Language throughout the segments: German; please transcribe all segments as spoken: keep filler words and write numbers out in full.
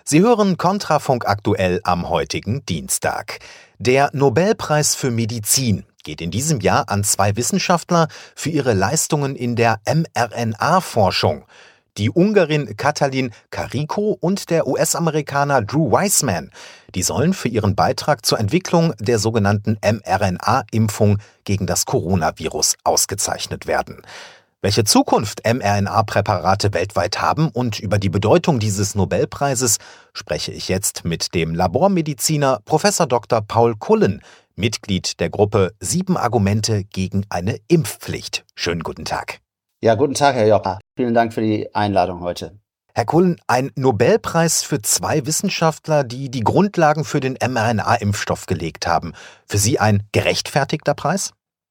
Sie hören Kontrafunk aktuell am heutigen Dienstag. Der Nobelpreis für Medizin geht in diesem Jahr an zwei Wissenschaftler für ihre Leistungen in der mRNA-Forschung. Die Ungarin Katalin Karikó und der U S-Amerikaner Drew Weissman. Die sollen für ihren Beitrag zur Entwicklung der sogenannten mRNA-Impfung gegen das Coronavirus ausgezeichnet werden. Welche Zukunft mRNA-Präparate weltweit haben und über die Bedeutung dieses Nobelpreises spreche ich jetzt mit dem Labormediziner Professor Doktor Paul Cullen, Mitglied der Gruppe Sieben Argumente gegen eine Impfpflicht. Schönen guten Tag. Ja, guten Tag, Herr Jocha. Vielen Dank für die Einladung heute. Herr Cullen, ein Nobelpreis für zwei Wissenschaftler, die die Grundlagen für den mRNA-Impfstoff gelegt haben. Für Sie ein gerechtfertigter Preis?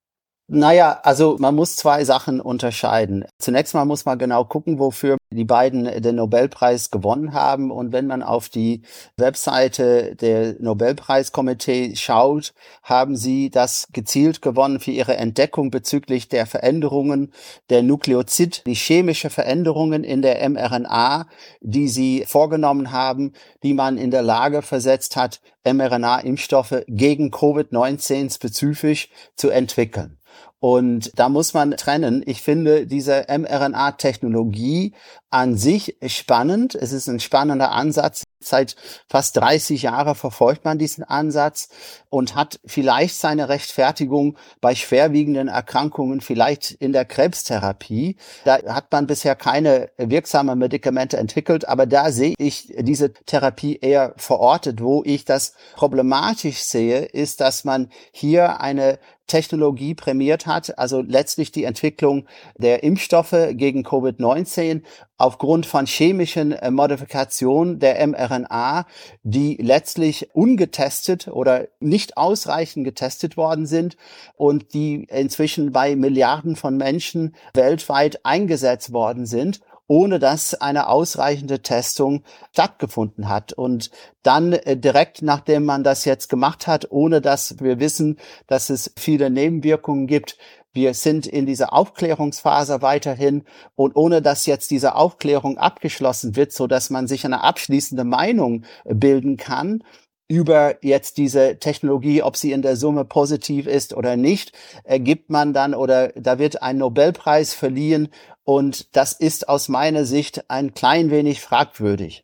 Naja, also man muss zwei Sachen unterscheiden. Zunächst mal muss man genau gucken, wofür die beiden den Nobelpreis gewonnen haben. Und wenn man auf die Webseite der Nobelpreiskomitee schaut, haben sie das gezielt gewonnen für ihre Entdeckung bezüglich der Veränderungen der Nukleozid, die chemische Veränderungen in der mRNA, die sie vorgenommen haben, die man in der Lage versetzt hat, mRNA-Impfstoffe gegen Covid neunzehn spezifisch zu entwickeln. Und da muss man trennen. Ich finde diese mRNA-Technologie an sich spannend. Es ist ein spannender Ansatz. Seit fast dreißig Jahren verfolgt man diesen Ansatz und hat vielleicht seine Rechtfertigung bei schwerwiegenden Erkrankungen, vielleicht in der Krebstherapie. Da hat man bisher keine wirksamen Medikamente entwickelt, aber da sehe ich diese Therapie eher verortet. Wo ich das problematisch sehe, ist, dass man hier eine Technologie prämiert hat, also letztlich die Entwicklung der Impfstoffe gegen Covid neunzehn aufgrund von chemischen äh, Modifikationen der mRNA, die letztlich ungetestet oder nicht ausreichend getestet worden sind und die inzwischen bei Milliarden von Menschen weltweit eingesetzt worden sind, ohne dass eine ausreichende Testung stattgefunden hat. Und dann äh, direkt nachdem man das jetzt gemacht hat, ohne dass wir wissen, dass es viele Nebenwirkungen gibt, wir sind in dieser Aufklärungsphase weiterhin und ohne dass jetzt diese Aufklärung abgeschlossen wird, so dass man sich eine abschließende Meinung bilden kann über jetzt diese Technologie, ob sie in der Summe positiv ist oder nicht, gibt man dann oder da wird ein Nobelpreis verliehen und das ist aus meiner Sicht ein klein wenig fragwürdig.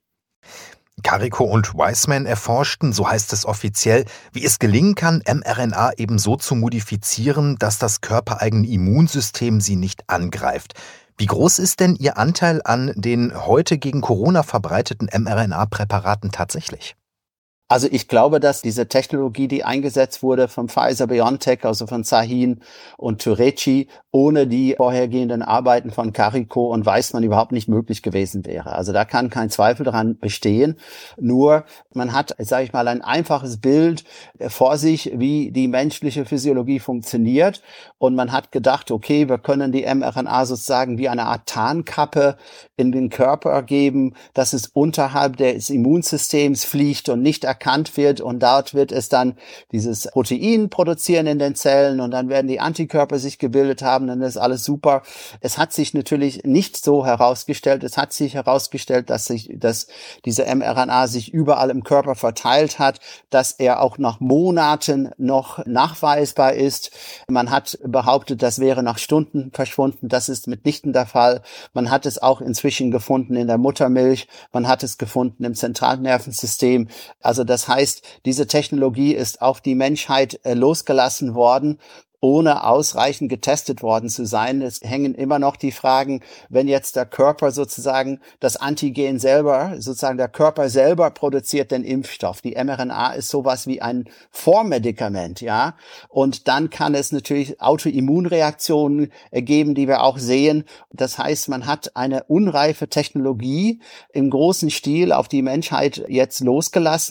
Karikó und Weissman erforschten, so heißt es offiziell, wie es gelingen kann, mRNA eben so zu modifizieren, dass das körpereigene Immunsystem sie nicht angreift. Wie groß ist denn Ihr Anteil an den heute gegen Corona verbreiteten mRNA-Präparaten tatsächlich? Also ich glaube, dass diese Technologie, die eingesetzt wurde von Pfizer-BioNTech, also von Sahin und Tureci, ohne die vorhergehenden Arbeiten von Karikó und Weissman überhaupt nicht möglich gewesen wäre. Also da kann kein Zweifel daran bestehen. Nur man hat, sage ich mal, ein einfaches Bild vor sich, wie die menschliche Physiologie funktioniert. Und man hat gedacht, okay, wir können die mRNA sozusagen wie eine Art Tarnkappe in den Körper geben, dass es unterhalb des Immunsystems fliegt und nicht erkannt wird. Und dort wird es dann dieses Protein produzieren in den Zellen und dann werden die Antikörper sich gebildet haben. Dann ist alles super. Es hat sich natürlich nicht so herausgestellt. Es hat sich herausgestellt, dass sich, dass diese mRNA sich überall im Körper verteilt hat, dass er auch nach Monaten noch nachweisbar ist. Man hat behauptet, das wäre nach Stunden verschwunden. Das ist mitnichten der Fall. Man hat es auch inzwischen gefunden in der Muttermilch. Man hat es gefunden im Zentralnervensystem. Also das heißt, diese Technologie ist auf die Menschheit äh, losgelassen worden, ohne ausreichend getestet worden zu sein. Es hängen immer noch die Fragen, wenn jetzt der Körper sozusagen das Antigen selber, sozusagen der Körper selber produziert den Impfstoff. Die mRNA ist sowas wie ein Vormedikament, ja. Und dann kann es natürlich Autoimmunreaktionen geben, die wir auch sehen. Das heißt, man hat eine unreife Technologie im großen Stil auf die Menschheit jetzt losgelassen.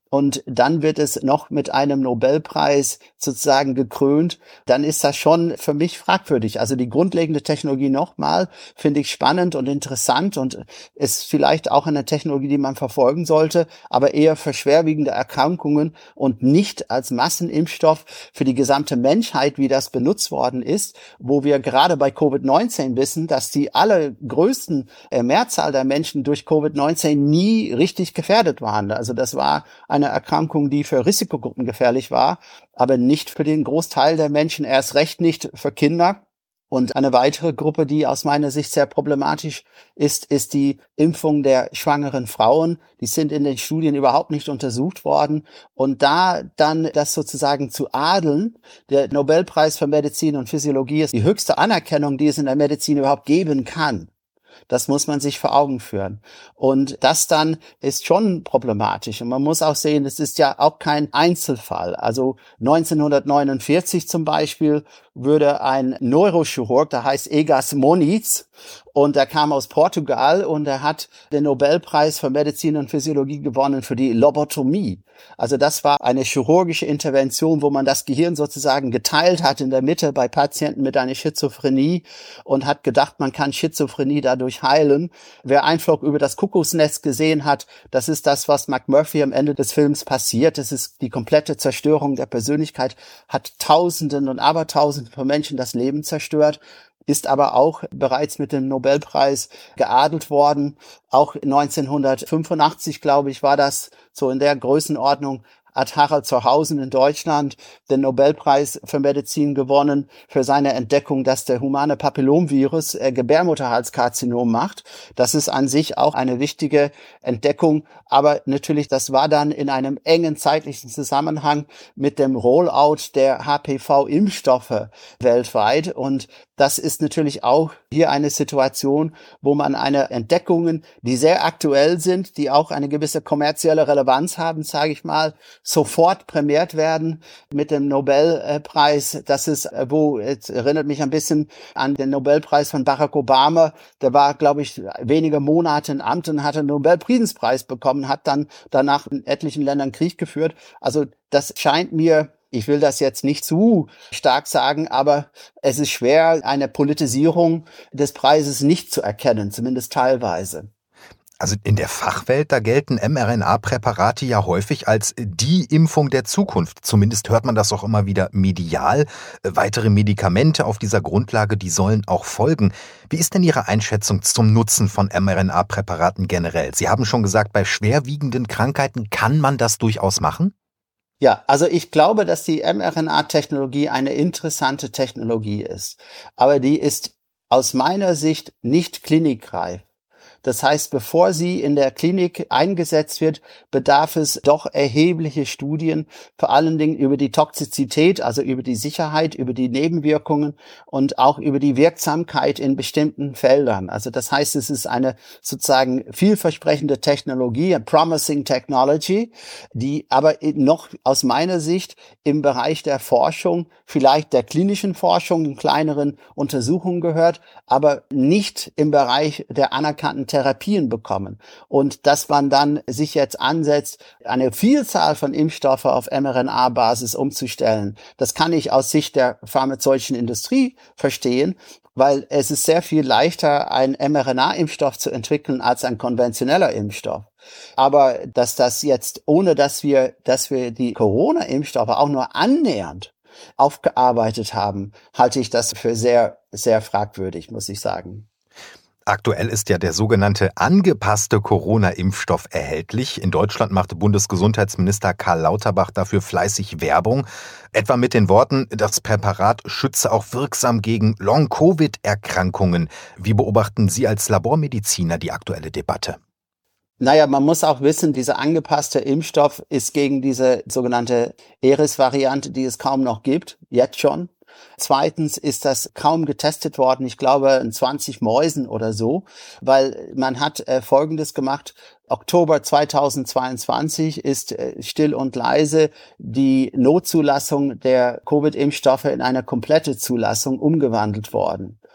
und dann wird es noch mit einem Nobelpreis sozusagen gekrönt, dann ist das schon für mich fragwürdig. Also die grundlegende Technologie nochmal finde ich spannend und interessant und ist vielleicht auch eine Technologie, die man verfolgen sollte, aber eher für schwerwiegende Erkrankungen und nicht als Massenimpfstoff für die gesamte Menschheit, wie das benutzt worden ist, wo wir gerade bei Covid neunzehn wissen, dass die allergrößten äh, Mehrzahl der Menschen durch Covid neunzehn nie richtig gefährdet waren. Also das war eine Erkrankung, die für Risikogruppen gefährlich war, aber nicht für den Großteil der Menschen, erst recht nicht für Kinder. Und eine weitere Gruppe, die aus meiner Sicht sehr problematisch ist, ist die Impfung der schwangeren Frauen. Die sind in den Studien überhaupt nicht untersucht worden. Und da dann das sozusagen zu adeln, der Nobelpreis für Medizin und Physiologie ist die höchste Anerkennung, die es in der Medizin überhaupt geben kann. Das muss man sich vor Augen führen. Und das dann ist schon problematisch. Und man muss auch sehen, es ist ja auch kein Einzelfall. Also neunzehnhundertneunundvierzig zum Beispiel würde ein Neurochirurg, der heißt Egas Moniz, und er kam aus Portugal und er hat den Nobelpreis für Medizin und Physiologie gewonnen für die Lobotomie. Also das war eine chirurgische Intervention, wo man das Gehirn sozusagen geteilt hat in der Mitte bei Patienten mit einer Schizophrenie und hat gedacht, man kann Schizophrenie dadurch heilen. Wer Einflug über das Kuckucksnest gesehen hat, das ist das, was McMurphy am Ende des Films passiert. Das ist die komplette Zerstörung der Persönlichkeit, hat Tausenden und Abertausenden von Menschen das Leben zerstört, ist aber auch bereits mit dem Nobelpreis geadelt worden. Auch neunzehnhundertfünfundachtzig, glaube ich, war das so in der Größenordnung, hat Harald Zerhausen in Deutschland den Nobelpreis für Medizin gewonnen für seine Entdeckung, dass der humane Papillomvirus äh, Gebärmutterhalskarzinom macht. Das ist an sich auch eine wichtige Entdeckung, aber natürlich, das war dann in einem engen zeitlichen Zusammenhang mit dem Rollout der H P V-Impfstoffe weltweit, und das ist natürlich auch hier eine Situation, wo man eine Entdeckungen, die sehr aktuell sind, die auch eine gewisse kommerzielle Relevanz haben, sage ich mal, sofort prämiert werden mit dem Nobelpreis. Das ist, wo, jetzt erinnert mich ein bisschen an den Nobelpreis von Barack Obama. Der war, glaube ich, wenige Monate in Amt und hat einen Nobelfriedenspreis bekommen, hat dann danach in etlichen Ländern Krieg geführt. Also das scheint mir, ich will das jetzt nicht zu stark sagen, aber es ist schwer, eine Politisierung des Preises nicht zu erkennen, zumindest teilweise. Also in der Fachwelt, da gelten mRNA-Präparate ja häufig als die Impfung der Zukunft. Zumindest hört man das auch immer wieder medial. Weitere Medikamente auf dieser Grundlage, die sollen auch folgen. Wie ist denn Ihre Einschätzung zum Nutzen von mRNA-Präparaten generell? Sie haben schon gesagt, bei schwerwiegenden Krankheiten kann man das durchaus machen? Ja, also ich glaube, dass die mRNA-Technologie eine interessante Technologie ist. Aber die ist aus meiner Sicht nicht klinikreif. Das heißt, bevor sie in der Klinik eingesetzt wird, bedarf es doch erhebliche Studien, vor allen Dingen über die Toxizität, also über die Sicherheit, über die Nebenwirkungen und auch über die Wirksamkeit in bestimmten Feldern. Also das heißt, es ist eine sozusagen vielversprechende Technologie, a promising technology, die aber noch aus meiner Sicht im Bereich der Forschung, vielleicht der klinischen Forschung, in kleineren Untersuchungen gehört, aber nicht im Bereich der anerkannten Therapien bekommen. Und dass man dann sich jetzt ansetzt, eine Vielzahl von Impfstoffen auf mRNA-Basis umzustellen, das kann ich aus Sicht der pharmazeutischen Industrie verstehen, weil es ist sehr viel leichter, einen mRNA-Impfstoff zu entwickeln als ein konventioneller Impfstoff. Aber dass das jetzt, ohne dass wir, dass wir die Corona-Impfstoffe auch nur annähernd aufgearbeitet haben, halte ich das für sehr, sehr fragwürdig, muss ich sagen. Aktuell ist ja der sogenannte angepasste Corona-Impfstoff erhältlich. In Deutschland machte Bundesgesundheitsminister Karl Lauterbach dafür fleißig Werbung. Etwa mit den Worten, das Präparat schütze auch wirksam gegen Long-Covid-Erkrankungen. Wie beobachten Sie als Labormediziner die aktuelle Debatte? Naja, man muss auch wissen, dieser angepasste Impfstoff ist gegen diese sogenannte Eris-Variante, die es kaum noch gibt, jetzt schon. Zweitens ist das kaum getestet worden, ich glaube in zwanzig Mäusen oder so, weil man hat äh, Folgendes gemacht. Oktober zweitausendzweiundzwanzig ist äh, still und leise die Notzulassung der Covid-Impfstoffe in eine komplette Zulassung umgewandelt worden.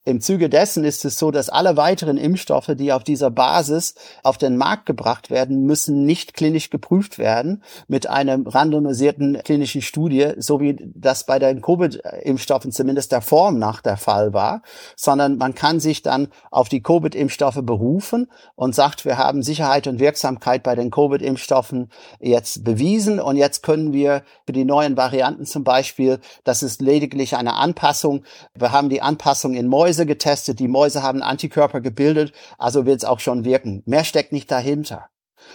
Im Zuge dessen ist es so, dass alle weiteren Impfstoffe, die auf dieser Basis auf den Markt gebracht werden, müssen nicht klinisch geprüft werden mit einer randomisierten klinischen Studie, so wie das bei den Covid-Impfstoffen zumindest der Form nach der Fall war, sondern man kann sich dann auf die Covid-Impfstoffe berufen und sagt, wir haben Sicherheit und Wirksamkeit bei den Covid-Impfstoffen jetzt bewiesen und jetzt können wir für die neuen Varianten zum Beispiel, das ist lediglich eine Anpassung, wir haben die Anpassung in Mäuse getestet, die Mäuse haben Antikörper gebildet, also wird es auch schon wirken. Mehr steckt nicht dahinter.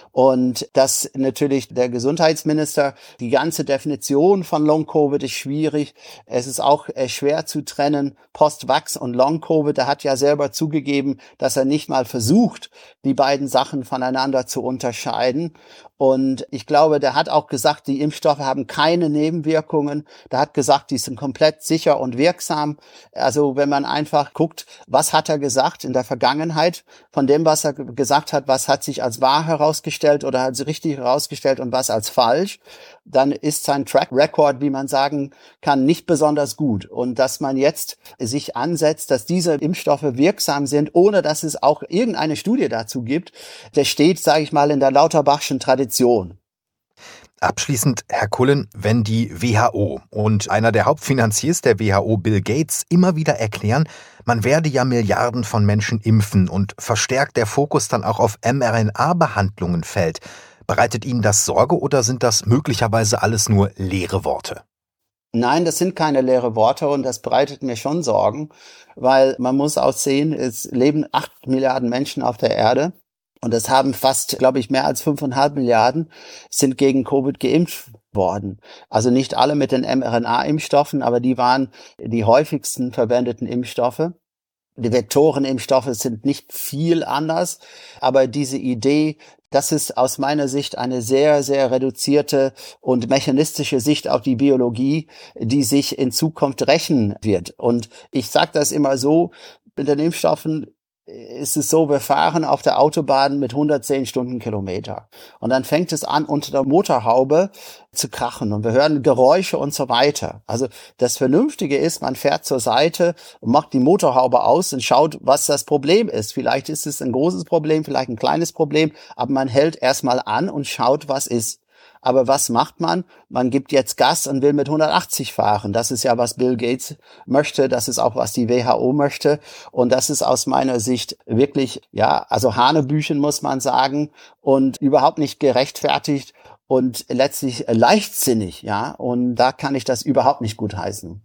Und dass natürlich der Gesundheitsminister, die ganze Definition von Long-Covid ist schwierig. Es ist auch schwer zu trennen, Post-Vax und Long-Covid. Er hat ja selber zugegeben, dass er nicht mal versucht, die beiden Sachen voneinander zu unterscheiden. Und ich glaube, der hat auch gesagt, die Impfstoffe haben keine Nebenwirkungen. Der hat gesagt, die sind komplett sicher und wirksam. Also wenn man einfach guckt, was hat er gesagt in der Vergangenheit, von dem, was er gesagt hat, was hat sich als wahr herausgestellt oder hat sich richtig herausgestellt und was als falsch, dann ist sein Track Record, wie man sagen kann, nicht besonders gut. Und dass man jetzt sich ansetzt, dass diese Impfstoffe wirksam sind, ohne dass es auch irgendeine Studie dazu gibt, der steht, sage ich mal, in der Lauterbachschen Tradition. Abschließend, Herr Cullen, wenn die W H O und einer der Hauptfinanziers der W H O, Bill Gates, immer wieder erklären, man werde ja Milliarden von Menschen impfen und verstärkt der Fokus dann auch auf mRNA-Behandlungen fällt, bereitet Ihnen das Sorge oder sind das möglicherweise alles nur leere Worte? Nein, das sind keine leere Worte und das bereitet mir schon Sorgen, weil man muss auch sehen, es leben acht Milliarden Menschen auf der Erde. Und es haben fast, glaube ich, mehr als fünfeinhalb Milliarden sind gegen Covid geimpft worden. Also nicht alle mit den mRNA-Impfstoffen, aber die waren die häufigsten verwendeten Impfstoffe. Die Vektorenimpfstoffe sind nicht viel anders, aber diese Idee, das ist aus meiner Sicht eine sehr, sehr reduzierte und mechanistische Sicht auf die Biologie, die sich in Zukunft rächen wird. Und ich sage das immer so, mit den Impfstoffen ist es so, wir fahren auf der Autobahn mit hundertzehn Stundenkilometer. Und dann fängt es an, unter der Motorhaube zu krachen und wir hören Geräusche und so weiter. Also das Vernünftige ist, man fährt zur Seite und macht die Motorhaube aus und schaut, was das Problem ist. Vielleicht ist es ein großes Problem, vielleicht ein kleines Problem, aber man hält erstmal an und schaut, was ist. Aber was macht man? Man gibt jetzt Gas und will mit hundertachtzig fahren. Das ist ja, was Bill Gates möchte. Das ist auch, was die W H O möchte. Und das ist aus meiner Sicht wirklich, ja, also Hanebüchen, muss man sagen, und überhaupt nicht gerechtfertigt und letztlich leichtsinnig, ja. Und da kann ich das überhaupt nicht gutheißen.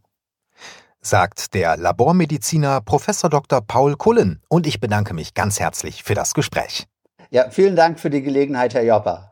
Sagt der Labormediziner Professor Doktor Paul Cullen. Und ich bedanke mich ganz herzlich für das Gespräch. Ja, vielen Dank für die Gelegenheit, Herr Joppa.